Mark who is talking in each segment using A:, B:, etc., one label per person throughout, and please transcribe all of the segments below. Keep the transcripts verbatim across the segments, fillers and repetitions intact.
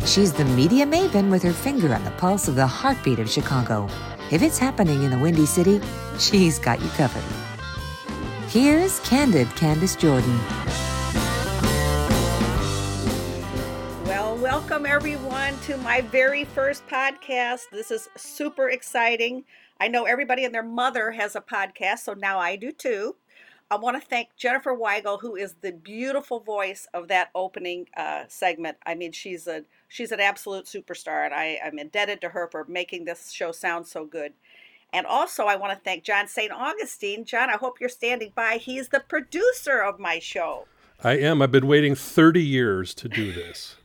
A: She's the media maven with her finger on the pulse of the heartbeat of Chicago. If it's happening in the Windy City, she's got you covered. Here's Candid Candace Jordan.
B: Well, welcome everyone to my very first podcast. This is super exciting. I know everybody and their mother has a podcast, so now I do too. I want to thank Jennifer Weigel, who is the beautiful voice of that opening uh, segment. I mean, she's a she's an absolute superstar, and I, I'm indebted to her for making this show sound so good. And also, I want to thank John Saint Augustine. John, I hope you're standing by. He's the producer of my show.
C: I am. I've been waiting thirty years to do this.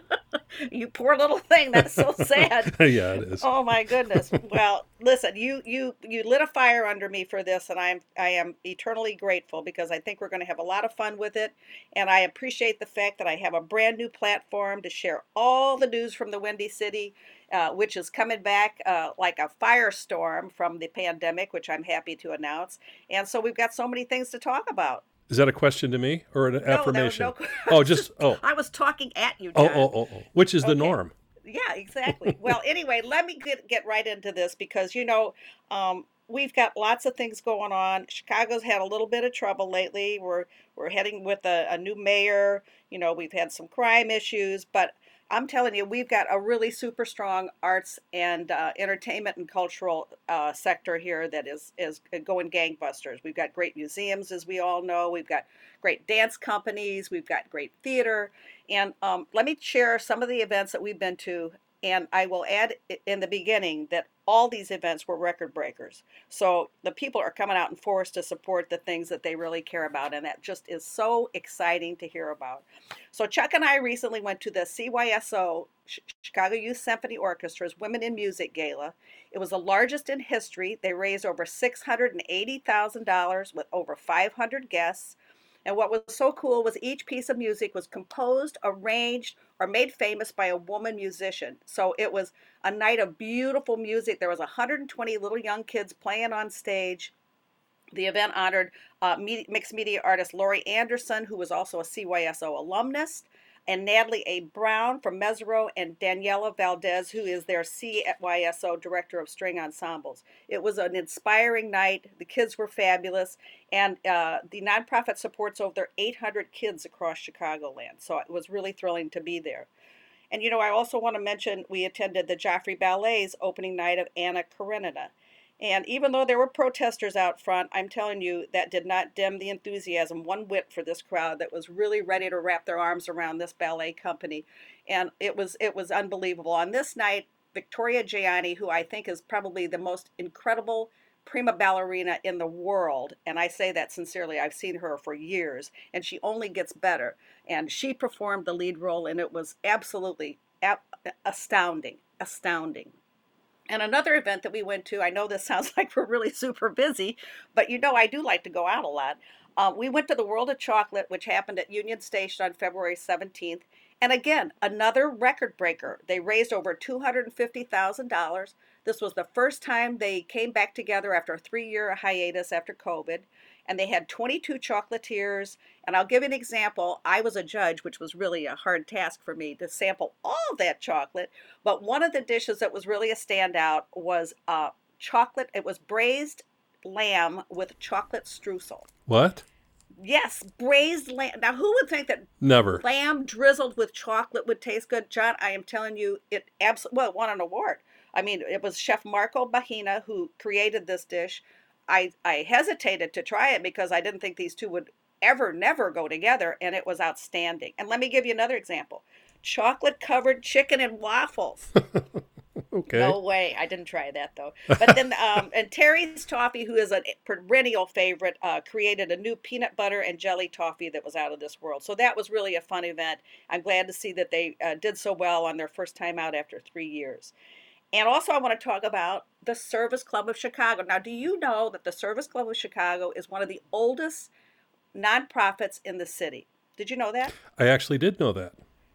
B: You poor little thing. That's so sad.
C: Yeah, it is.
B: Oh my goodness. Well, listen, you you you lit a fire under me for this, and I'm I am eternally grateful because I think we're going to have a lot of fun with it, and I appreciate the fact that I have a brand new platform to share all the news from the Windy City, uh, which is coming back uh, like a firestorm from the pandemic, which I'm happy to announce. And so we've got so many things to talk about.
C: Is that a question to me or an
B: No, there was
C: affirmation?
B: no.
C: Oh, just oh.
B: I was talking at you,
C: Oh,
B: John.
C: oh, oh, oh. Which is the
B: Okay.
C: norm.
B: Yeah, exactly. Well, anyway, let me get, get right into this because, you know, um, we've got lots of things going on. Chicago's had a little bit of trouble lately. We're we're heading with a, a new mayor. You know, we've had some crime issues, but I'm telling you, we've got a really super strong arts and uh, entertainment and cultural uh, sector here that is is going gangbusters. We've got great museums, as we all know. We've got great dance companies. We've got great theater. And um, let me share some of the events that we've been to. And I will add in the beginning that all these events were record breakers. So the people are coming out in force to support the things that they really care about. And that just is so exciting to hear about. So Chuck and I recently went to the C Y S O, Chicago Youth Symphony Orchestra's Women in Music Gala. It was the largest in history. They raised over six hundred eighty thousand dollars with over five hundred guests. And what was so cool was each piece of music was composed, arranged, or made famous by a woman musician. So it was a night of beautiful music. There was one hundred twenty little young kids playing on stage. The event honored uh, mixed media artist Laurie Anderson, who was also a C Y S O alumnus, and Natalie A. Brown from Mesereau, and Daniela Valdez, who is their C Y S O Director of String Ensembles. It was an inspiring night. The kids were fabulous, and uh, the nonprofit supports over eight hundred kids across Chicagoland, so it was really thrilling to be there. And, you know, I also want to mention we attended the Joffrey Ballet's opening night of Anna Karenina. And even though there were protesters out front, I'm telling you, that did not dim the enthusiasm one whit for this crowd that was really ready to wrap their arms around this ballet company. And it was it was unbelievable. On this night, Victoria Gianni, who I think is probably the most incredible prima ballerina in the world, and I say that sincerely, I've seen her for years, and she only gets better. And she performed the lead role, and it was absolutely astounding, astounding. And another event that we went to, I know this sounds like we're really super busy, but you know I do like to go out a lot. Uh, we went to the World of Chocolate, which happened at Union Station on February seventeenth. And again, another record breaker. They raised over two hundred fifty thousand dollars. This was the first time they came back together after a three-year hiatus after COVID. And they had twenty-two chocolatiers. And I'll give you an example. I was a judge, which was really a hard task for me to sample all of that chocolate. But one of the dishes that was really a standout was uh, chocolate. It was braised lamb with chocolate streusel.
C: What?
B: Yes, braised lamb. Now, who would think that
C: Never.
B: lamb drizzled with chocolate would taste good? John, I am telling you, it absolutely, well, it won an award. I mean, it was Chef Marco Bahina who created this dish. I, I hesitated to try it because I didn't think these two would ever, never go together, and it was outstanding. And let me give you another example. Chocolate-covered chicken and waffles.
C: Okay.
B: No way. I didn't try that, though. But then, um, and Terry's Toffee, who is a perennial favorite, uh, created a new peanut butter and jelly toffee that was out of this world. So that was really a fun event. I'm glad to see that they uh, did so well on their first time out after three years. And also I want to talk about the Service Club of Chicago. Now, do you know that the Service Club of Chicago is one of the oldest nonprofits in the city? Did you know that?
C: I actually did know that.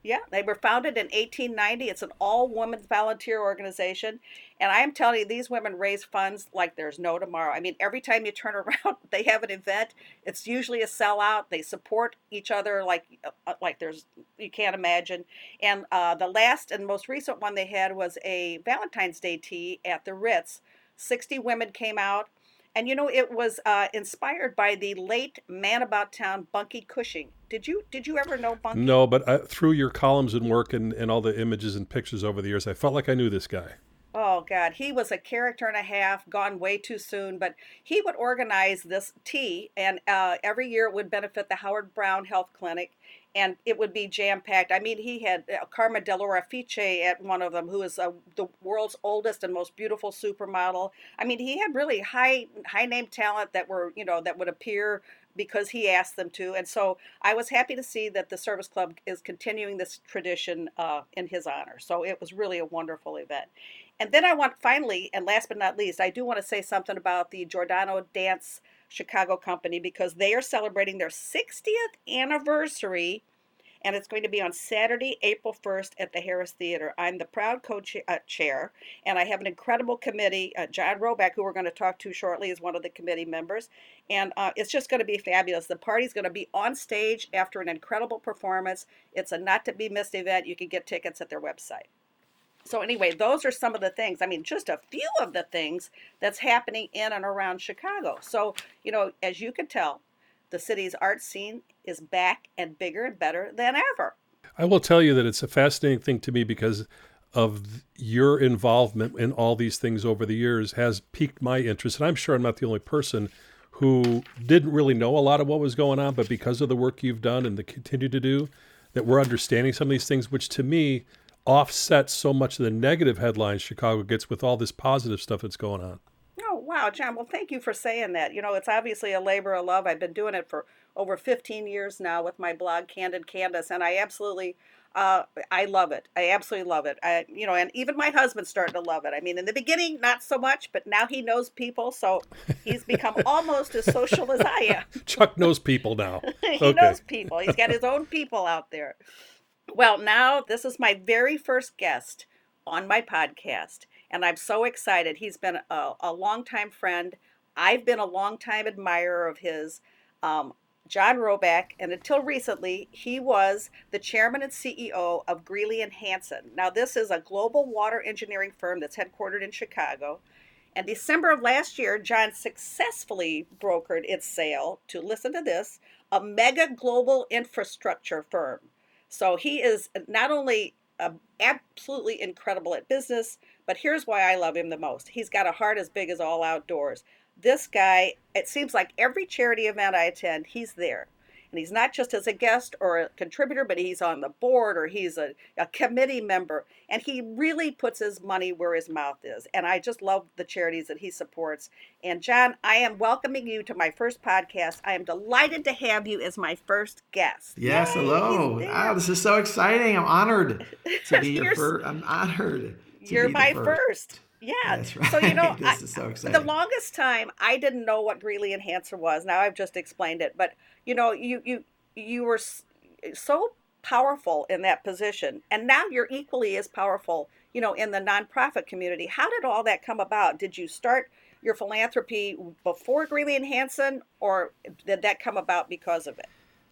B: Yeah, they were founded in eighteen ninety. It's an all-woman volunteer organization. And I am telling you, these women raise funds like there's no tomorrow. I mean, every time you turn around, they have an event. It's usually a sellout. They support each other like uh, like there's you can't imagine. And uh, the last and most recent one they had was a Valentine's Day tea at the Ritz. sixty women came out. And you know, it was uh, inspired by the late man about town Bunky Cushing. Did you did you ever know Bunky?
C: No, but I, through your columns and work and, and all the images and pictures over the years, I felt like I knew this guy.
B: Oh God, he was a character and a half, gone way too soon. But he would organize this tea, and uh, every year it would benefit the Howard Brown Health Clinic, and it would be jam packed. I mean, he had uh, Carmen de Laura Fiche at one of them, who is uh, the world's oldest and most beautiful supermodel. I mean, he had really high high name talent that were you know that would appear because he asked them to. And so I was happy to see that the Service Club is continuing this tradition uh, in his honor. So it was really a wonderful event. And then I want, finally, and last but not least, I do want to say something about the Giordano Dance Chicago Company, because they are celebrating their sixtieth anniversary, and it's going to be on Saturday, April first at the Harris Theater. I'm the proud co-chair, and I have an incredible committee. Uh, John Roback, who we're going to talk to shortly, is one of the committee members, and uh, it's just going to be fabulous. The party's going to be on stage after an incredible performance. It's a not-to-be-missed event. You can get tickets at their website. So anyway, those are some of the things. I mean, just a few of the things that's happening in and around Chicago. So, you know, as you can tell, the city's art scene is back and bigger and better than ever.
C: I will tell you that it's a fascinating thing to me because of your involvement in all these things over the years has piqued my interest. And I'm sure I'm not the only person who didn't really know a lot of what was going on, but because of the work you've done and the continue to do, that we're understanding some of these things, which to me offsets so much of the negative headlines Chicago gets with all this positive stuff that's going on.
B: Oh, wow, John. Well, thank you for saying that. You know, it's obviously a labor of love. I've been doing it for over fifteen years now with my blog, Candid Candace, and I absolutely, uh, I love it. I absolutely love it. I, you know, and even my husband's starting to love it. I mean, in the beginning, not so much, but now he knows people, so he's become almost as social as I am.
C: Chuck knows people now.
B: He
C: Okay.
B: knows people. He's got his own people out there. Well, now this is my very first guest on my podcast, and I'm so excited. He's been a, a longtime friend. I've been a longtime admirer of his, um, John Roback, and until recently, he was the chairman and C E O of Greeley and Hansen. Now, this is a global water engineering firm that's headquartered in Chicago. And December of last year, John successfully brokered its sale to, listen to this, a mega global infrastructure firm. So he is not only uh, absolutely incredible at business, but here's why I love him the most. He's got a heart as big as all outdoors. This guy, it seems like every charity event I attend, he's there. And he's not just as a guest or a contributor, but he's on the board or he's a, a committee member. And he really puts his money where his mouth is. And I just love the charities that he supports. And John, I am welcoming you to my first podcast. I am delighted to have you as my first guest.
D: Yes,
B: Yay,
D: hello.
B: he's there.
D: Wow, this is so exciting. I'm honored to be your
B: You're-
D: first. I'm honored. to
B: You're
D: be the
B: my first. Yeah.
D: That's right.
B: So, you know,
D: This
B: I-
D: is so
B: the
D: exciting.
B: longest time I didn't know what Greeley and Hansen was. Now I've just explained it. But, you know, you you you were s- so powerful in that position. And now you're equally as powerful, you know, in the nonprofit community. How did all that come about? Did you start your philanthropy before Greeley and Hansen, or did that come about because of it?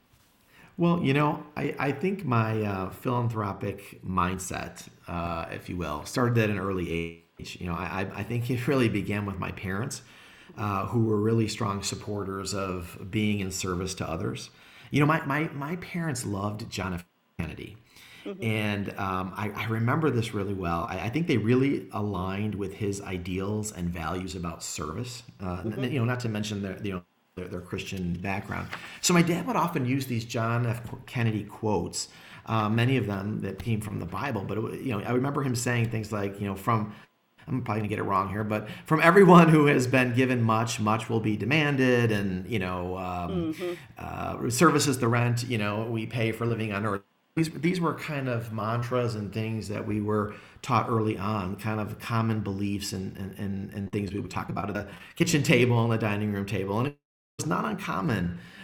D: Well, you know, I, I think my uh, philanthropic mindset, uh, if you will, started at an early age. You know, I, I think it really began with my parents, uh, who were really strong supporters of being in service to others. You know, my, my, my parents loved John F. Kennedy. And um, I, I remember this really well. I, I think they really aligned with his ideals and values about service. Uh, n- You know, not to mention their, you know, their, their Christian background. So my dad would often use these John F. Kennedy quotes, uh, many of them that came from the Bible. But it, wa- you know, I remember him saying things like, you know, from I'm probably gonna get it wrong here, but from everyone who has been given much, much will be demanded, and you know, um, uh, service is the rent. You know, we pay for living on earth. These these were kind of mantras and things that we were taught early on, kind of common beliefs and and, and, and things we would talk about at the kitchen table and the dining room table, and it was not uncommon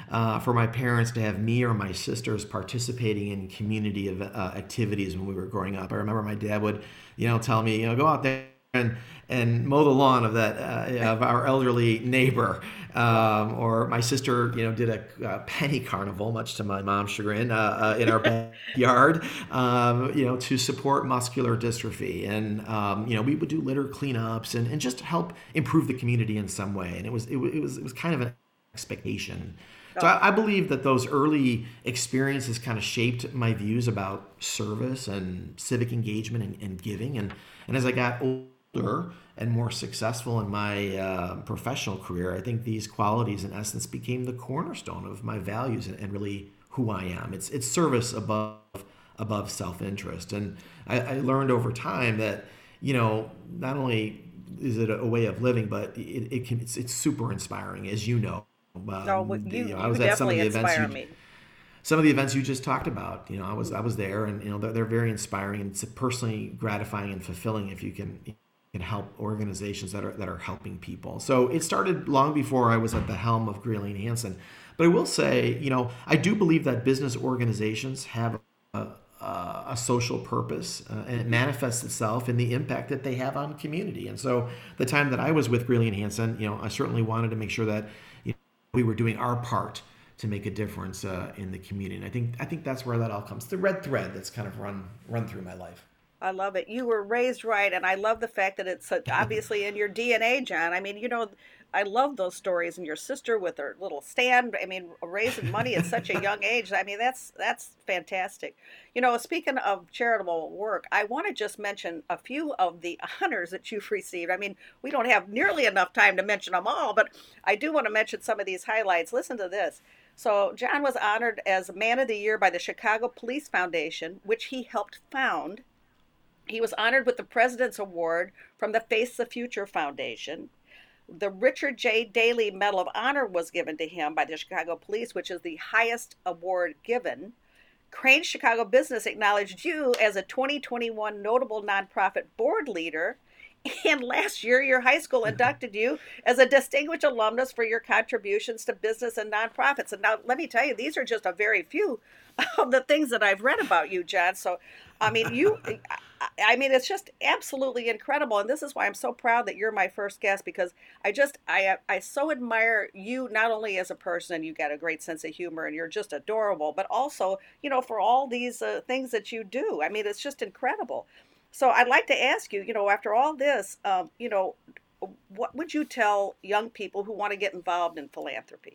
D: uh, for my parents to have me or my sisters participating in community of, uh, activities when we were growing up. I remember my dad would, you know, tell me, you know, go out there and and mow the lawn of that uh, of our elderly neighbor, um, or my sister, you know, did a, a penny carnival, much to my mom's chagrin, uh, uh, in our backyard, um, you know, to support muscular dystrophy, and um, you know, we would do litter cleanups and, and just help improve the community in some way, and it was it, wa- it was it was kind of an expectation. So I, I believe that those early experiences kind of shaped my views about service and civic engagement and, and giving, and and as I got older and more successful in my uh, professional career, I think these qualities, in essence, became the cornerstone of my values and, and really who I am. It's it's service above above self-interest, and I, I learned over time that, you know, not only is it a, a way of living, but it, it can it's, it's super inspiring, as you know.
B: No,
D: Um,
B: you
D: you know, I
B: you
D: was at some of
B: definitely
D: the events
B: inspire
D: you
B: me.
D: some of the events you just talked about. You know, I was I was there, and you know, they're, they're very inspiring, and it's personally gratifying and fulfilling if you can can help organizations that are that are helping people. So it started long before I was at the helm of Greeley and Hansen. But I will say, you know, I do believe that business organizations have a, a, a social purpose, uh, and it manifests itself in the impact that they have on community. And so the time that I was with Greeley and Hansen, you know, I certainly wanted to make sure that, you know, we were doing our part to make a difference uh, in the community. And I think I think that's where that all comes. The red thread that's kind of run run through my life.
B: I love it. You were raised right, and I love the fact that it's uh, obviously in your D N A, John. I mean, you know, I love those stories, and your sister with her little stand. I mean, raising money at such a young age. I mean, that's that's fantastic. You know, speaking of charitable work, I want to just mention a few of the honors that you've received. I mean, we don't have nearly enough time to mention them all, but I do want to mention some of these highlights. Listen to this. So, John was honored as Man of the Year by the Chicago Police Foundation, which he helped found. He was honored with the President's Award from the Face the Future Foundation. The Richard J. Daley Medal of Honor was given to him by the Chicago Police, which is the highest award given. Crane Chicago Business acknowledged you as a twenty twenty-one Notable Nonprofit Board Leader. And last year, your high school inducted you as a distinguished alumnus for your contributions to business and nonprofits. And now, let me tell you, these are just a very few of the things that I've read about you, John. So, I mean, you, I I mean, it's just absolutely incredible. And this is why I'm so proud that you're my first guest, because I just, I, I so admire you, not only as a person, and you got a great sense of humor and you're just adorable, but also, you know, for all these uh, things that you do. I mean, it's just incredible. So I'd like to ask you, you know, after all this, um, you know, what would you tell young people who want to get involved in philanthropy?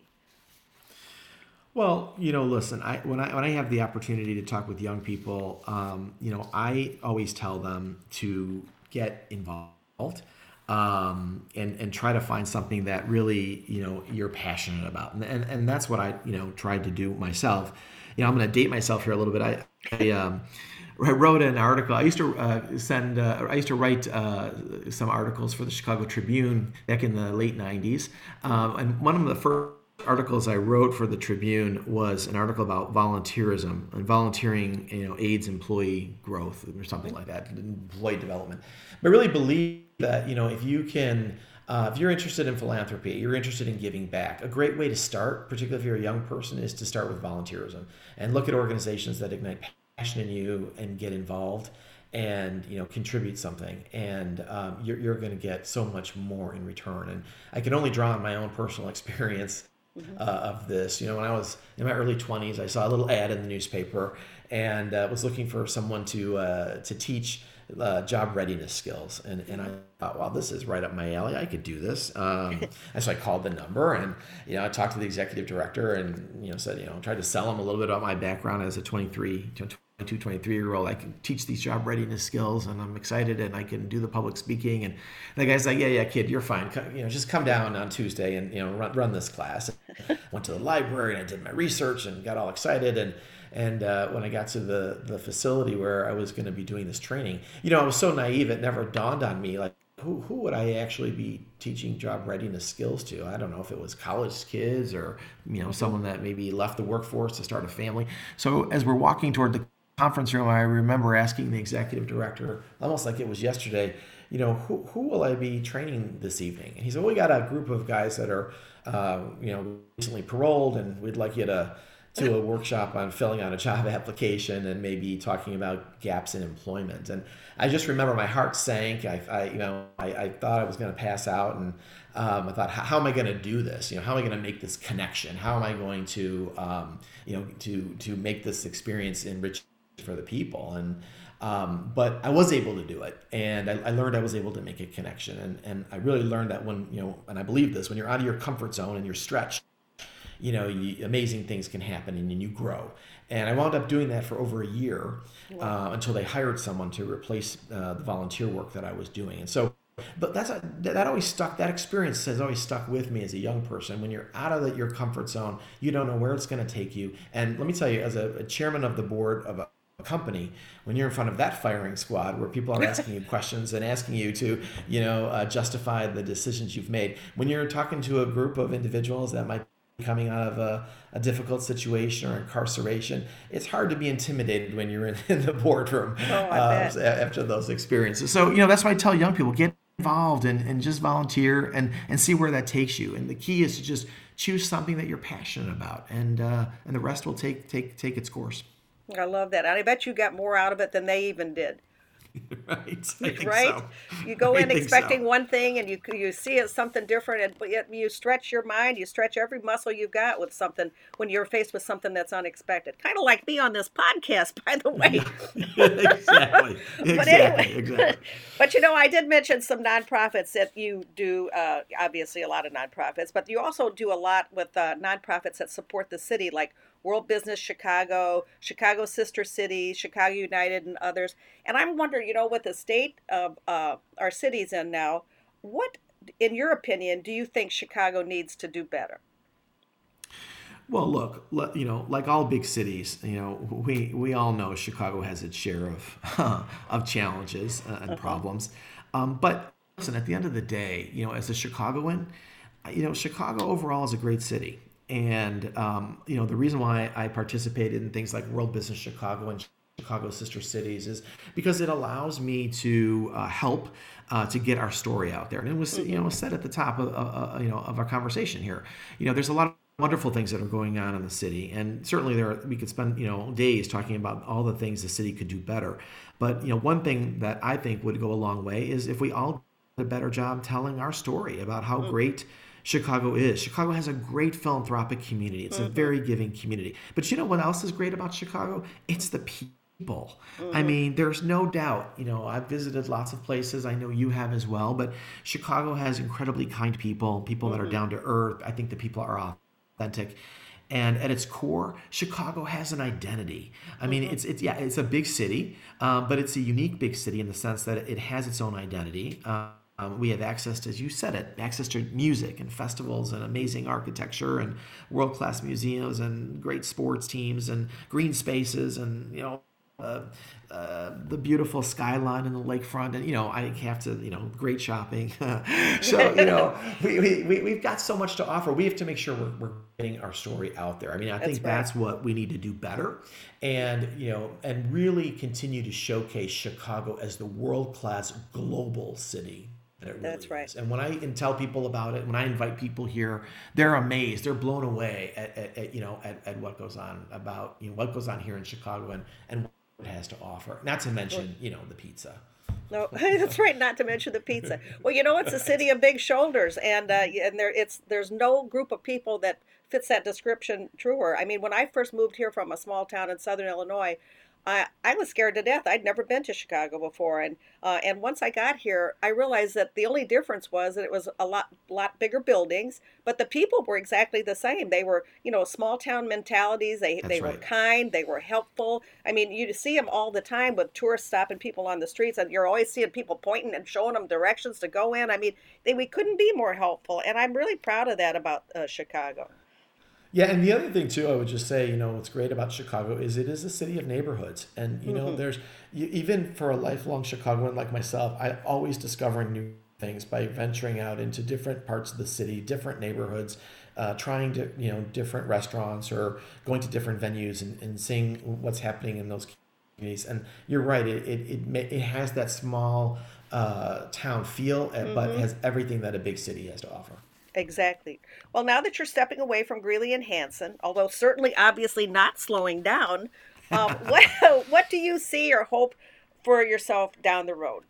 D: Well, you know, listen, I when I when I have the opportunity to talk with young people, um, you know, I always tell them to get involved, um, and and try to find something that really, you know, you're passionate about, and and, and that's what I, you know, tried to do myself. You know, I'm going to date myself here a little bit. I, I um, I wrote an article. I used to uh, send. Uh, I used to write uh, some articles for the Chicago Tribune back in the late nineties, um, and one of the first articles I wrote for the Tribune was an article about volunteerism and volunteering, you know, aids employee growth or something like that, employee development. But I really believe that, you know, if you can, uh, if you're interested in philanthropy, you're interested in giving back, a great way to start, particularly if you're a young person, is to start with volunteerism and look at organizations that ignite passion in you and get involved and, you know, contribute something, and um, you're, you're going to get so much more in return. And I can only draw on my own personal experience uh, of this. You know, when I was in my early twenties, I saw a little ad in the newspaper and uh, was looking for someone to uh, to teach uh, job readiness skills, and and I thought, wow, this is right up my alley. I could do this. Um, and so I called the number, and you know, I talked to the executive director, and you know, said, you know, tried to sell him a little bit about my background as a twenty-three, twenty-two, twenty-three year old. I can teach these job readiness skills, and I'm excited, and I can do the public speaking. And the guy's like, yeah, yeah, kid, you're fine. You know, just come down on Tuesday and, you know, run, run this class. Went to the library and I did my research and got all excited. And and uh, when I got to the the facility where I was going to be doing this training, you know, I was so naive, it never dawned on me, like, who who would I actually be teaching job readiness skills to? I don't know if it was college kids or, you know, someone that maybe left the workforce to start a family. So as we're walking toward the conference room, I remember asking the executive director, almost like it was yesterday, you know, who, who will I be training this evening? And he said, well, we got a group of guys that are, uh, you know, recently paroled, and we'd like you to to a workshop on filling out a job application and maybe talking about gaps in employment. And I just remember my heart sank. I, I you know, I, I thought I was going to pass out, and um, I thought, how, how am I going to do this? You know, how am I going to make this connection? How am I going to, um, you know, to to make this experience enriched for the people? And um, but I was able to do it, and I, I learned I was able to make a connection, and and I really learned that when, you know, and I believe this, when you're out of your comfort zone and you're stretched, you know, you, amazing things can happen, and you grow. And I wound up doing that for over a year uh, until they hired someone to replace uh, the volunteer work that I was doing. And so, but that's a, that always stuck. That experience has always stuck with me as a young person. When you're out of the, your comfort zone, you don't know where it's going to take you. And let me tell you, as a, a chairman of the board of a company, when you're in front of that firing squad where people are asking you questions and asking you to, you know, uh, justify the decisions you've made, when you're talking to a group of individuals that might coming out of a, a difficult situation or incarceration, it's hard to be intimidated when you're in, in the boardroom
B: Oh, I
D: uh,
B: bet.
D: after those experiences. So, you know, that's why I tell young people, get involved and, and just volunteer and, and see where that takes you. And the key is to just choose something that you're passionate about, and uh, and the rest will take take take its course.
B: I love that. And I bet you got more out of it than they even did.
D: Right? I think
B: Right?
D: so.
B: You go
D: I
B: in
D: think
B: expecting
D: so.
B: one thing, and you you see it something different, and but yet you stretch your mind, you stretch every muscle you've got with something when you're faced with something that's unexpected. Kind of like me on this podcast, by the way.
D: Exactly.
B: But
D: Exactly.
B: anyway,
D: Exactly.
B: but you know, I did mention some nonprofits that you do. Uh, obviously, a lot of nonprofits, but you also do a lot with uh, nonprofits that support the city, like World Business Chicago, Chicago Sister Cities, Chicago United, and others. And I'm wondering, you know, with the state of uh, our cities in now, what, in your opinion, do you think Chicago needs to do better?
D: Well, look, le- you know, like all big cities, you know, we we all know Chicago has its share of of challenges uh, and problems. Um, but listen, at the end of the day, you know, as a Chicagoan, you know, Chicago overall is a great city. And, um, you know, the reason why I participated in things like World Business Chicago and Chicago Sister Cities is because it allows me to uh, help uh, to get our story out there. And it was, you know, said at the top of, uh, you know, of our conversation here, you know, there's a lot of wonderful things that are going on in the city. And certainly there, are, we could spend, you know, days talking about all the things the city could do better. But, you know, one thing that I think would go a long way is if we all did a better job telling our story about how great Chicago is. Chicago has a great philanthropic community. It's a very giving community. But you know what else is great about Chicago? It's the people. I mean, there's no doubt, you know, I've visited lots of places. I know you have as well, but Chicago has incredibly kind people, people that are down to earth. I think the people are authentic. And at its core, Chicago has an identity. I mean, it's it's yeah, it's a big city, um, but it's a unique big city in the sense that it has its own identity. Um, um, we have access to, as you said it, access to music and festivals and amazing architecture and world-class museums and great sports teams and green spaces and, you know, uh, uh, the beautiful skyline and the lakefront, and you know, I have to, you know, great shopping. So you know, we, we we we've got so much to offer. We have to make sure we're, we're getting our story out there. I mean, I
B: That's
D: think
B: right.
D: that's what we need to do better, and you know, and really continue to showcase Chicago as the world-class global city that it really
B: That's right.
D: is. And when I can tell people about it, when I invite people here, they're amazed, they're blown away at, at, at you know at, at what goes on about you know what goes on here in Chicago and and it has to offer. Not to mention, you know, the pizza.
B: No, that's right. Not to mention the pizza. Well, you know, it's a city of big shoulders, and uh, and there it's there's no group of people that fits that description truer. I mean, when I first moved here from a small town in Southern Illinois, I I was scared to death. I'd never been to Chicago before, and uh, and once I got here, I realized that the only difference was that it was a lot lot bigger buildings, but the people were exactly the same. They were, you know, small town mentalities. They
D: That's
B: they were
D: right.
B: kind. They were helpful. I mean, you see them all the time with tourists stopping people on the streets, and you're always seeing people pointing and showing them directions to go in. I mean, they we couldn't be more helpful, and I'm really proud of that about uh, Chicago.
D: Yeah, and the other thing too, I would just say, you know, what's great about Chicago is it is a city of neighborhoods, and you know, there's you, even for a lifelong Chicagoan like myself, I always discovering new things by venturing out into different parts of the city, different neighborhoods, uh, trying to you know different restaurants or going to different venues and, and seeing what's happening in those communities. And you're right, it it it, ma- it has that small uh, town feel, uh, but
B: Mm-hmm.
D: has everything that a big city has to offer.
B: Exactly. Well, now that you're stepping away from Greeley and Hanson, although certainly obviously not slowing down, um, what what do you see or hope for yourself down the road?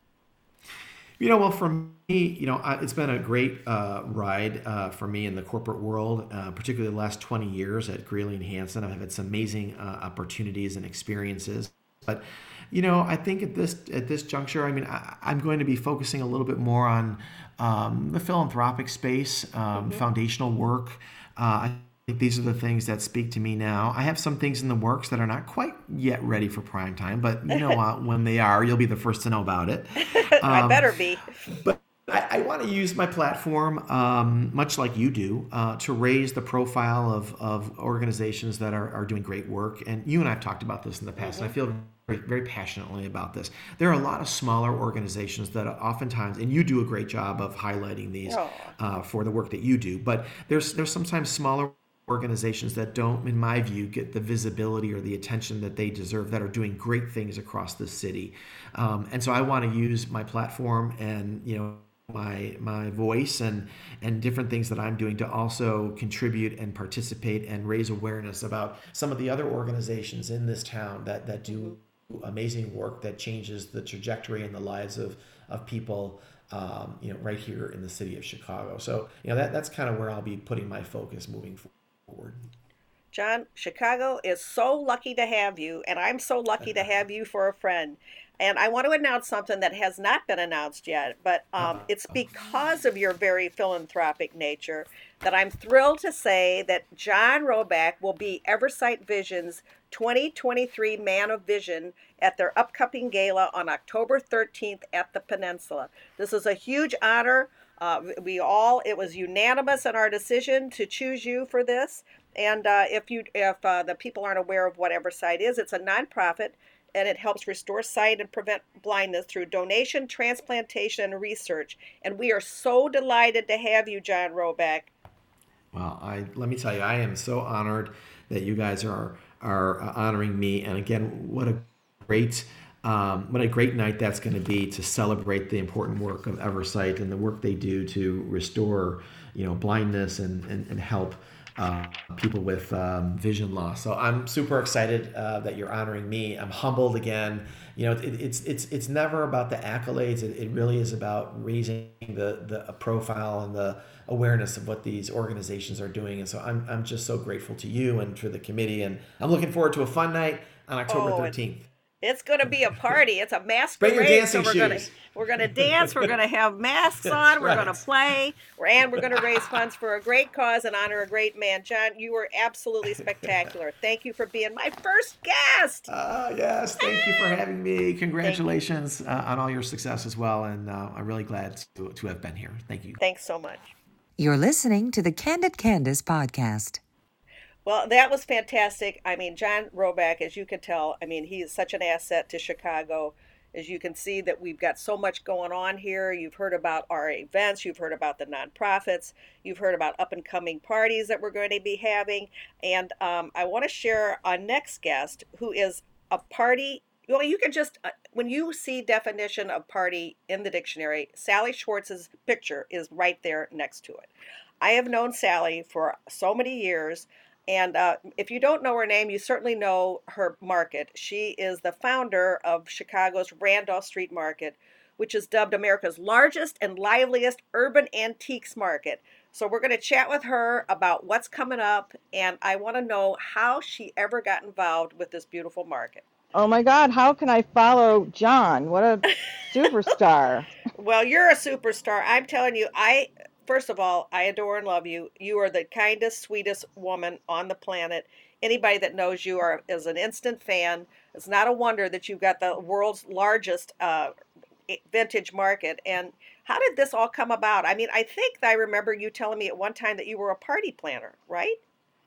D: You know, well, for me, you know, I, it's been a great uh, ride uh, for me in the corporate world, uh, particularly the last twenty years at Greeley and Hanson. I've had some amazing uh, opportunities and experiences. But, you know, I think at this at this juncture, I mean, I, I'm going to be focusing a little bit more on um, the philanthropic space, um,
B: Mm-hmm.
D: foundational work. Uh, I think these are the things that speak to me now. I have some things in the works that are not quite yet ready for prime time, but you know what? When they are, you'll be the first to know about it.
B: I
D: Um,
B: better be.
D: but I, I want to use my platform, um, much like you do, uh, to raise the profile of, of organizations that are, are doing great work. And you and I have talked about this in the past, and I
B: Mm-hmm.
D: feel very, very passionately about this. There are a lot of smaller organizations that are oftentimes, and you do a great job of highlighting these
B: Oh,
D: uh, for the work that you do, but there's there's sometimes smaller organizations that don't, in my view, get the visibility or the attention that they deserve, that are doing great things across the city. Um, and so I want to use my platform and, you know, my my voice and and different things that I'm doing to also contribute and participate and raise awareness about some of the other organizations in this town that that
B: mm-hmm.
D: do amazing work that changes the trajectory and the lives of of people, um, you know, right here in the city of Chicago. So, you know, that that's kind of where I'll be putting my focus moving forward.
B: John, Chicago is so lucky to have you, and I'm so lucky to have you for a friend. And I want to announce something that has not been announced yet, but um, it's
D: Uh,
B: because of your very philanthropic nature that I'm thrilled to say that John Roback will be Eversight Vision's twenty twenty-three Man of Vision at their upcoming gala on October thirteenth at the Peninsula. This is a huge honor. Uh, we all, it was unanimous in our decision to choose you for this. And uh, if you, if uh, the people aren't aware of what Eversight is, it's a nonprofit, and it helps restore sight and prevent blindness through donation, transplantation, and research. And we are so delighted to have you, John Roback.
D: Well, I let me tell you, I am so honored that you guys are are uh, honoring me. And again, what a great um, what a great night that's going to be to celebrate the important work of Eversight and the work they do to restore, you know, blindness and and, and help uh, people with um, vision loss. So I'm super excited uh, that you're honoring me. I'm humbled again. You know, it, it's it's it's never about the accolades. It, it really is about raising the the profile and the awareness of what these organizations are doing. And so I'm I'm just so grateful to you and to the committee. And I'm looking forward to a fun night on October
B: Oh, and
D: thirteenth.
B: it's going to be a party. It's a
D: Bring your
B: masquerade. So
D: dancing
B: we're going to
D: shoes.
B: we're going to dance. We're going to have masks
D: That's
B: on. We're going to
D: right.
B: play. We're, and we're going to raise funds for a great cause and honor a great man. John, you were absolutely spectacular. Thank you for being my first guest.
D: Ah, yes. Thank you for having me.
B: Thank you.
D: Congratulations uh, on all your success as well. And uh, I'm really glad to, to have been here. Thank you.
B: Thanks so much.
A: You're listening to the Candid Candace podcast.
B: Well, that was fantastic. I mean, John Roback, as you can tell, I mean, he is such an asset to Chicago. As you can see, that we've got so much going on here. You've heard about our events, you've heard about the nonprofits, you've heard about up and coming parties that we're going to be having. And um, I want to share our next guest, who is a party. Well, you can just, uh, when you see definition of party in the dictionary, Sally Schwartz's picture is right there next to it. I have known Sally for so many years. And uh, if you don't know her name, you certainly know her market. She is the founder of Chicago's Randolph Street Market, which is dubbed America's largest and liveliest urban antiques market. So we're going to chat with her about what's coming up, and I want to know how she ever got involved with this beautiful market.
E: Oh my God, how can I follow John? What a superstar.
B: Well, you're a superstar. I'm telling you, I first of all, I adore and love you. You are the kindest, sweetest woman on the planet. Anybody that knows you are is an instant fan. It's not a wonder that you've got the world's largest uh, vintage market. And how did this all come about? I mean, I think I remember you telling me at one time that you were a party planner, right?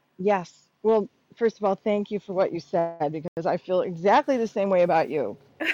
E: Yes. Well, first of all, thank you for what you said because I feel exactly the same way about you.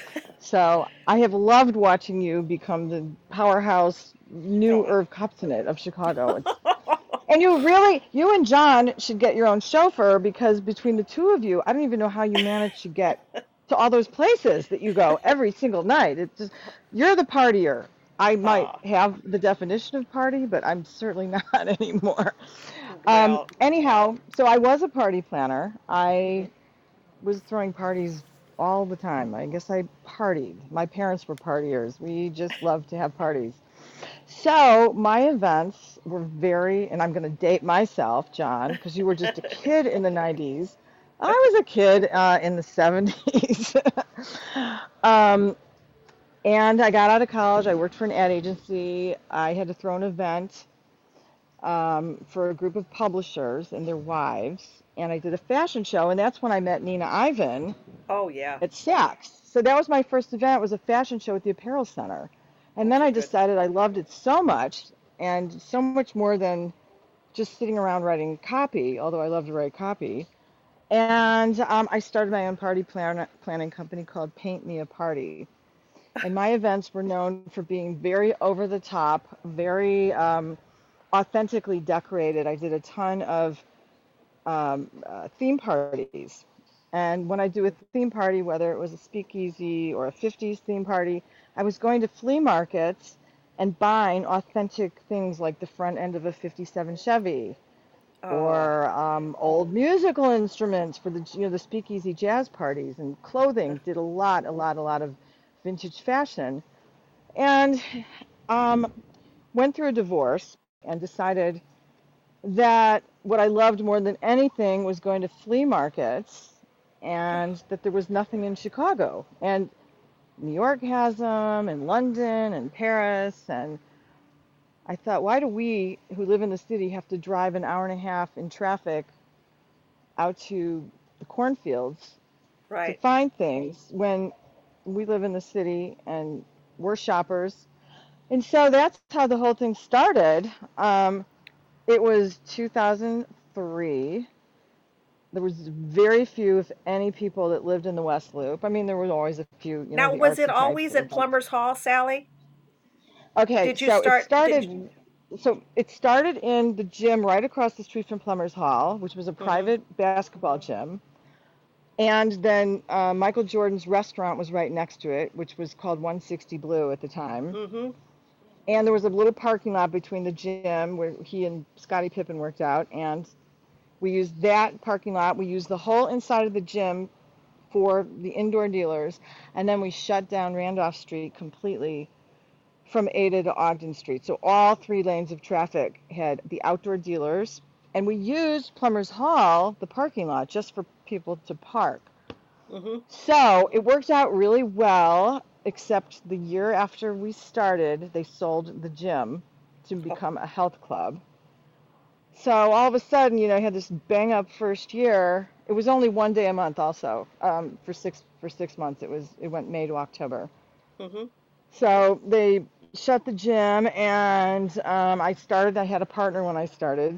E: So I have loved watching you become the powerhouse new
B: Oh.
E: Irv Kupcinet of Chicago. It's, and you really, you and John should get your own chauffeur because between the two of you, I don't even know how you manage to get to all those places that you go every single night. It's just, you're the partier. I might
B: Oh,
E: have the definition of party, but I'm certainly not anymore. Um,
B: well,
E: anyhow, so I was a party planner. I was throwing parties all the time. I guess I partied. My parents were partiers. We just loved to have parties. So my events were very, and I'm going to date myself, John, because you were just a kid in the nineties. I was a kid uh, in the seventies. um, and I got out of college. I worked for an ad agency. I had to throw an event um, for a group of publishers and their wives. And I did a fashion show, and that's when I met Nina Ivan
B: oh yeah.
E: at Saks. So that was my first event. It was a fashion show at the Apparel Center. And then
B: Okay,
E: I
B: good.
E: decided I loved it so much, and so much more than just sitting around writing copy, although I love to write copy. And um, I started my own party plan- planning company called Paint Me a Party. And my events were known for being very over the top, very um, authentically decorated. I did a ton of um, uh, theme parties. And when I do a theme party, whether it was a speakeasy or a fifties theme party, I was going to flea markets and buying authentic things like the front end of a fifty-seven Chevy
B: Oh,
E: or um, old musical instruments for the you know the speakeasy jazz parties, and clothing. Did a lot, a lot, a lot of vintage fashion, and um, went through a divorce and decided that what I loved more than anything was going to flea markets, and that there was nothing in Chicago. And New York has them, and London, and Paris. And I thought, why do we who live in the city have to drive an hour and a half in traffic out to the cornfields to
B: right.
E: find things when we live in the city and we're shoppers? And so that's how the whole thing started. Um, it was two thousand three. There was very few, if any, people that lived in the West Loop. I mean, there was always a few, you know,
B: Now,
E: the
B: was it
E: artsy types
B: always
E: that
B: at
E: lived on.
B: Plumbers Hall, Sally?
E: Okay,
B: Did you
E: so it
B: start? Did you?
E: started. So it started in the gym right across the street from Plumbers Hall, which was a
B: Mm-hmm.
E: private basketball gym. And then uh, Michael Jordan's restaurant was right next to it, which was called one sixty Blue at the time.
B: Mm-hmm.
E: And there was a little parking lot between the gym where he and Scottie Pippen worked out. And we used that parking lot. We used the whole inside of the gym for the indoor dealers, and then we shut down Randolph Street completely from Ada to Ogden Street. So all three lanes of traffic had the outdoor dealers, and we used Plumbers Hall, the parking lot, just for people to park.
B: Mm-hmm.
E: So it worked out really well, except the year after we started, they sold the gym to
B: Oh,
E: become a health club. So all of a sudden, you know, I had this bang up first year. It was only one day a month also. Um, for six for six months it was it went May to October.
B: mm-hmm.
E: So they shut the gym, and um, I started I had a partner when I started,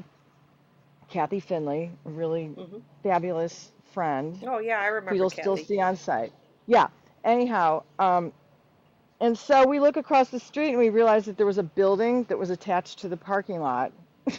E: Kathy Finley, a really
B: Mm-hmm.
E: fabulous friend
B: Oh yeah, I
E: who
B: remember
E: you'll still
B: Kathy.
E: see on site. Yeah. Anyhow, um, and so we look across the street and we realized that there was a building that was attached to the parking lot.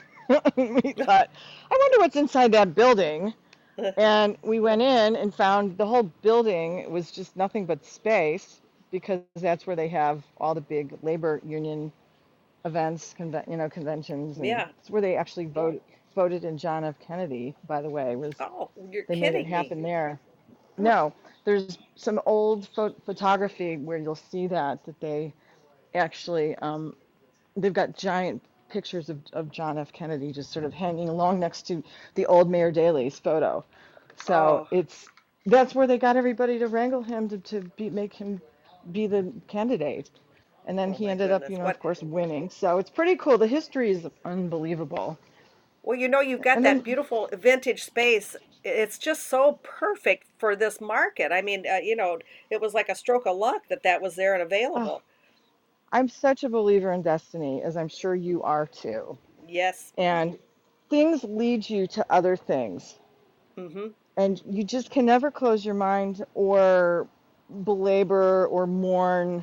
E: We thought, I wonder what's inside that building. And we went in and found the whole building was just nothing but space, because that's where they have all the big labor union events, conven- you know, conventions, and
B: Yeah.
E: it's where they actually voted voted in John F. Kennedy. By the way, was
B: Oh, you're
E: they made it
B: kidding me.
E: happen there.
B: Huh.
E: No, there's some old pho- photography where you'll see that that they actually um, they've got giant pictures of, of John F. Kennedy just sort of hanging along next to the old Mayor Daley's photo. So
B: Oh,
E: it's that's where they got everybody to wrangle him to, to be make him be the candidate. And then
B: oh
E: he
B: my
E: ended up,
B: goodness.
E: you know, of
B: What?
E: course, winning. So it's pretty cool. The history is unbelievable.
B: Well, you know, you've got
E: And
B: that
E: then,
B: beautiful vintage space. It's just so perfect for this market. I mean, uh, you know, it was like a stroke of luck that that was there and
E: oh,
B: available.
E: I'm such a believer in destiny, as I'm sure you are too.
B: Yes.
E: And things lead you to other things.
B: Mm-hmm.
E: And you just can never close your mind or belabor or mourn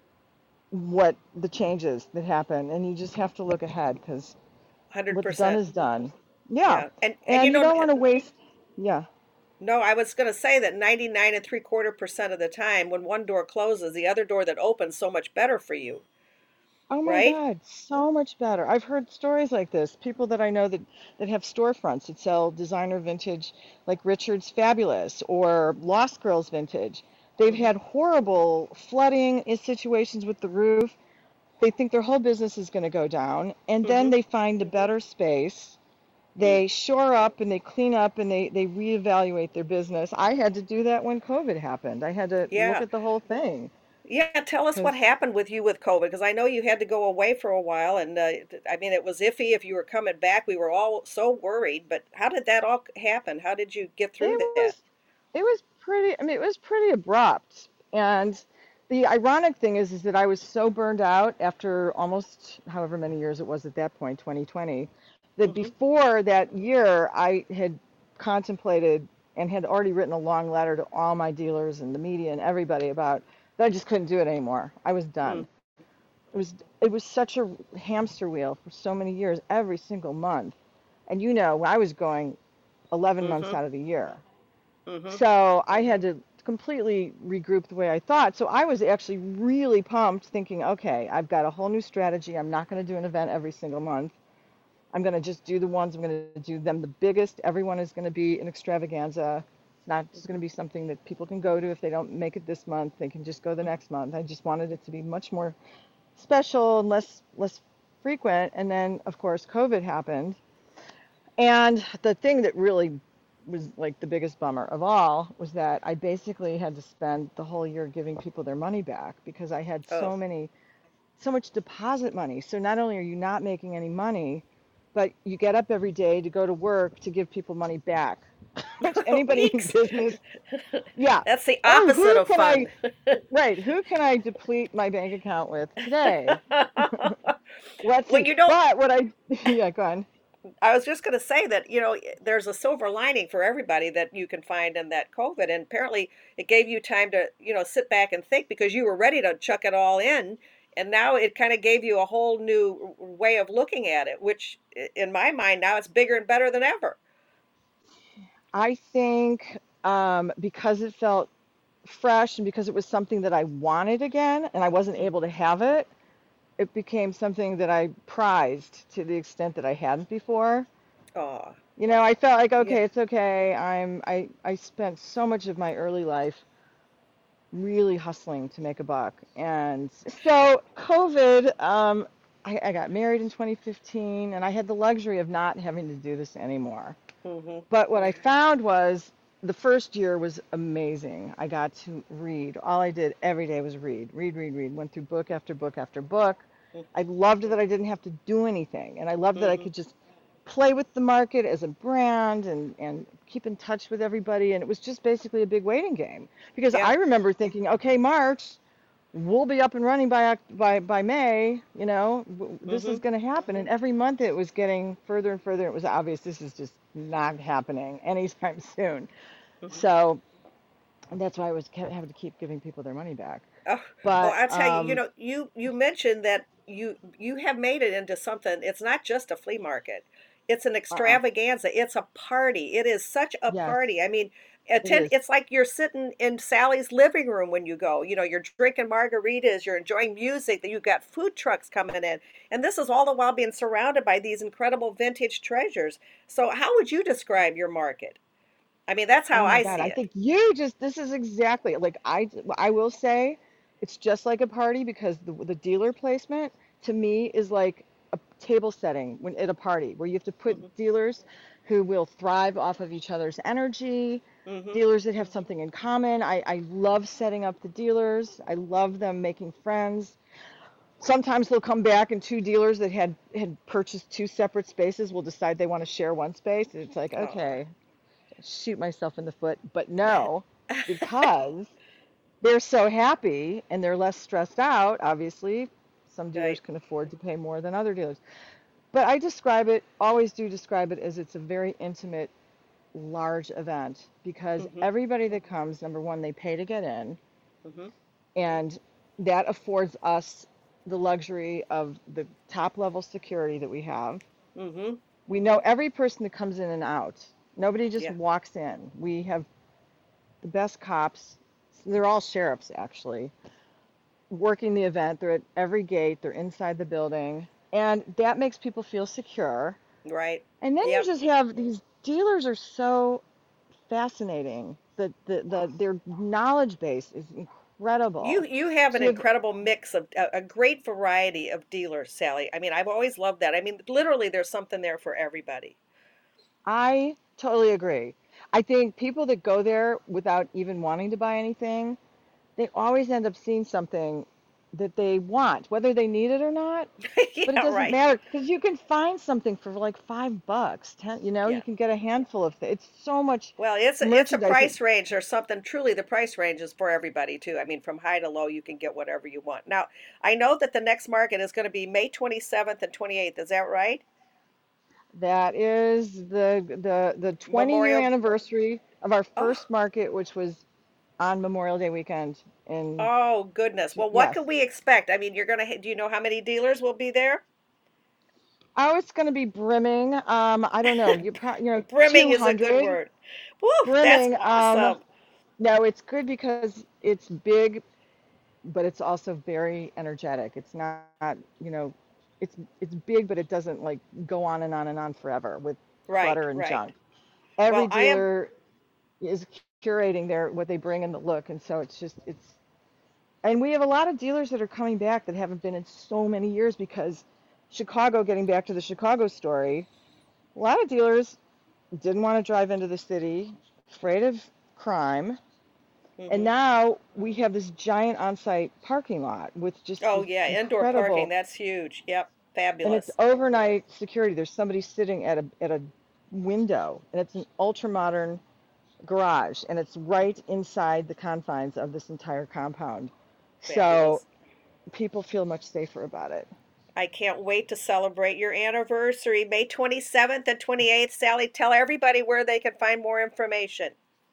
E: what the changes that happen. And you just have to look ahead, because what's done
B: one hundred percent.
E: is done. Yeah.
B: Yeah. And and you
E: And you
B: know,
E: don't want to waste, yeah.
B: No, I was going to say that ninety-nine and three quarter percent of the time, when one door closes, the other door that opens so much better for you,
E: Oh my
B: right?
E: God, so much better. I've heard stories like this. People that I know that that have storefronts that sell designer vintage, like Richard's Fabulous or Lost Girls Vintage. They've
B: Hmm.
E: had horrible flooding in situations with the roof. They think their whole business is going to go down, and then
B: Hmm.
E: they find a better space.
B: Mm.
E: They shore up and they clean up and they they reevaluate their business. I had to do that when COVID happened. I had to look
B: Yeah.
E: at the whole thing
B: Yeah, tell us what
E: because
B: happened with you with COVID, because I know you had to go away for a while, and uh, th- I mean, it was iffy if you were coming back. We were all so worried, but how did that all happen? How did you get through
E: it
B: that?
E: was it was pretty, I mean, it was pretty abrupt. And the ironic thing is is that I was so burned out after almost however many years it was at that point, twenty twenty, that
B: Hmm.
E: before that year I had contemplated and had already written a long letter to all my dealers and the media and everybody about that I just couldn't do it anymore. I was
B: Mm.
E: done. It was it was such a hamster wheel for so many years, every single month. And you know, I was going eleven months
B: Hmm.
E: out of the year.
B: Hmm.
E: So I had to completely regroup the way I thought. So I was actually really pumped thinking, okay, I've got a whole new strategy. I'm not going to do an event every single month. I'm going to just do the ones, I'm going to do them the biggest. Everyone is going to be an extravaganza. It's not just going to be something that people can go to if they don't make it this month. They can just go the next month. I just wanted it to be much more special and less less frequent. And then, of course, COVID happened. And the thing that really was like the biggest bummer of all was that I basically had to spend the whole year giving people their money back because I had
B: Oh.
E: so many, so much deposit money. So not only are you not making any money, but you get up every day to go to work to give people money back, which anybody in
B: Weeks.
E: business, yeah.
B: That's the
E: Oh,
B: opposite
E: who
B: of
E: can I,
B: fun.
E: right, who can I deplete my bank account with today? Let's
B: Well,
E: see.
B: you know,
E: But what I, yeah, go on.
B: I was just going to say that, you know, there's a silver lining for everybody that you can find in that COVID. And apparently it gave you time to, you know, sit back and think because you were ready to chuck it all in. And now it kind of gave you a whole new way of looking at it, which in my mind now it's bigger and better than ever.
E: I think um, because it felt fresh and because it was something that I wanted again and I wasn't
B: Mm.
E: able to have it, it became something that I prized to the extent that I hadn't before.
B: Oh,
E: You know, I felt like,
B: yeah.
E: okay, it's okay. I'm I I spent so much of my early life really hustling to make a buck. And so COVID, um, I, I got married in twenty fifteen and I had the luxury of not having to do this anymore.
B: Hmm.
E: But what I found was the first year was amazing. I got to read. All I did every day was read, read, read, read. Went through book after book after book. I loved that I didn't have to do anything. And I loved that I
B: Hmm.
E: could just play with the market as a brand and, and keep in touch with everybody. And it was just basically a big waiting game. Because
B: Yeah.
E: I remember thinking, okay, March, we'll be up and running by by by May, you know, this
B: Hmm.
E: is going to happen. And every month it was getting further and further. It was obvious this is just not happening anytime soon.
B: Hmm.
E: So that's why I was kept, having to keep giving people their money back.
B: Oh, well,
E: But
B: I'll tell you, you
E: um,
B: know, you you mentioned that you you have made it into something. It's not just a flea market. It's an
E: uh-uh,
B: extravaganza. It's a party. It is such a
E: yes,
B: party. I mean,
E: it
B: attend
E: is.
B: it's like you're sitting in Sally's living room when you go. You know, you're drinking margaritas, you're enjoying music, that you've got food trucks coming in. And this is all the while being surrounded by these incredible vintage treasures. So how would you describe your market? I mean, that's how
E: Oh my
B: I
E: God,
B: see
E: I
B: it.
E: think you just this is exactly like I I will say it's just like a party because the the dealer placement to me is like a table setting when at a party where you have to put
B: Hmm.
E: dealers who will thrive off of each other's energy,
B: Hmm.
E: dealers that have something in common. I I love setting up the dealers. I love them making friends. Sometimes they'll come back and two dealers that had had purchased two separate spaces will decide they want to share one space. And it's like,
B: Oh.
E: okay, shoot myself in the foot, but no, because they're so happy and they're less stressed out. Obviously, some dealers
B: Right.
E: can afford to pay more than other dealers. But I describe it, always do describe it as it's a very intimate, large event because
B: Hmm.
E: everybody that comes, number one, they pay to get in,
B: Hmm.
E: and that affords us the luxury of the top level security that we have.
B: Hmm.
E: We know every person that comes in and out. Nobody just
B: Yeah.
E: walks in. We have the best cops. They're all sheriffs, actually, working the event. They're at every gate, they're inside the building. And that makes people feel secure.
B: Right.
E: And then you
B: Yep.
E: just have these dealers are so fascinating. The, the, the their knowledge base is
B: You
E: incredible.
B: you have
E: So
B: an
E: you have,
B: incredible mix of a, a great variety of dealers, Sally. I mean, I've always loved that. I mean, literally, there's something there for everybody.
E: I totally agree. I think people that go there without even wanting to buy anything, they always end up seeing something that they want, whether they need it or not. But it
B: Yeah,
E: doesn't
B: right.
E: matter because you can find something for like five bucks, ten. You know, you
B: Yeah.
E: can get a handful of things. It's so much
B: Well, it's a it's a
E: merchandise.
B: price range or something. Truly, the price range is for everybody too. I mean, from high to low, you can get whatever you want. Now, I know that the next market is going to be May twenty-seventh and twenty-eighth. Is that right?
E: That is the the the twenty year
B: Memorial.
E: anniversary of our
B: Oh,
E: first market, which was on Memorial Day weekend. In
B: oh goodness. Well, what
E: yes,
B: can we expect? I mean, you're going to, do you know how many dealers will be there?
E: oh, it's going to be brimming. Um, I don't know. You probably you know
B: Brimming is a good
E: two hundred
B: word. Woo, that's
E: brimming. Um,
B: awesome.
E: no, it's good because it's big, but it's also very energetic. It's not, you know, it's it's big, but it doesn't like go on and on and on forever with
B: Right,
E: clutter and
B: right.
E: junk. Every
B: Well, I am,
E: dealer is curating their what they bring in the look, and so it's just it's and we have a lot of dealers that are coming back that haven't been in so many years because Chicago, getting back to the Chicago story, a lot of dealers didn't want to drive into the city, afraid of crime, and
B: mhm.
E: now we have this giant on-site parking lot with just
B: Oh
E: this
B: yeah, indoor parking,
E: incredible,
B: that's huge. Yep,
E: and it's
B: fabulous.
E: overnight security. There's somebody sitting at a at a window, and it's an ultra modern garage, and it's right inside the confines of this entire compound. So
B: Fabulous.
E: people feel much safer about it.
B: I can't wait to celebrate your anniversary, May twenty-seventh and twenty-eighth. Sally, tell everybody where they can find more information.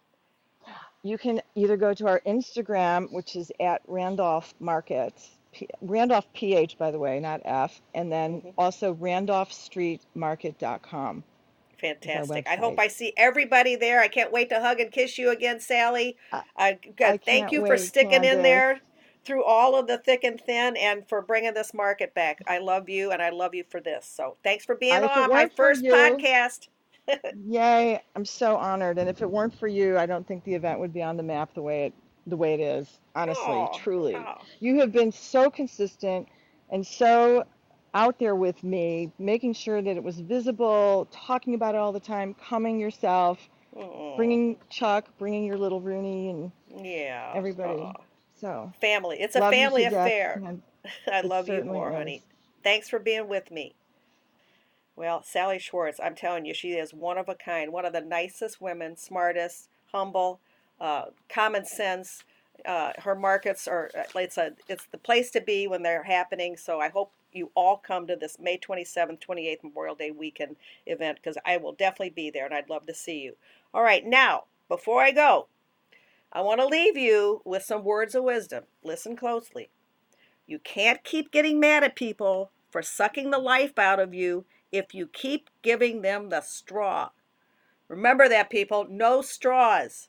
E: You can either go to our Instagram, which is at Randolph Market, P- Randolph P H, by the way, not F, and then
B: Hmm.
E: also randolph street market dot com is our
B: Fantastic. I hope
E: website.
B: I see everybody there. I can't wait to hug and kiss you again, Sally.
E: I,
B: Uh,
E: I
B: good. Thank
E: can't
B: you for
E: wait,
B: sticking in
E: Candace.
B: there through all of the thick and thin and for bringing this market back. I love you and I love you for this. So thanks for
E: I,
B: being
E: if it
B: on my
E: weren't for
B: first
E: you,
B: podcast.
E: yay, I'm so honored. And if it weren't for you, I don't think the event would be on the map the way it the way it is. Honestly,
B: Oh,
E: truly.
B: oh,
E: You have been so consistent and so out there with me, making sure that it was visible, talking about it all the time, coming yourself,
B: oh,
E: bringing Chuck, bringing your little Rooney and
B: yeah.
E: everybody.
B: Oh,
E: So,
B: family. It's a
E: love you
B: family
E: to death.
B: affair.
E: And
B: I
E: it
B: love you
E: certainly
B: more,
E: is.
B: honey. Thanks for being with me. Well, Sally Schwartz, I'm telling you, she is one of a kind, one of the nicest women, smartest, humble, uh, common sense. Uh, her markets are it's a it's the place to be when they're happening. So I hope you all come to this May twenty-seventh, twenty-eighth Memorial Day weekend event because I will definitely be there and I'd love to see you. All right, now before I go, I want to leave you with some words of wisdom. Listen closely. You can't keep getting mad at people for sucking the life out of you if you keep giving them the straw. Remember that, people. No straws.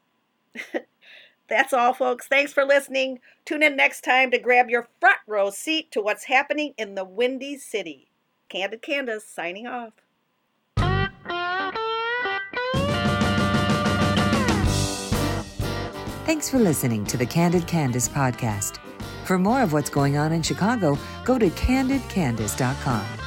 B: That's all, folks. Thanks for listening. Tune in next time to grab your front row seat to what's happening in the Windy City. Candid Candace signing off.
A: Thanks for listening to the Candid Candace podcast. For more of what's going on in Chicago, go to candid candace dot com.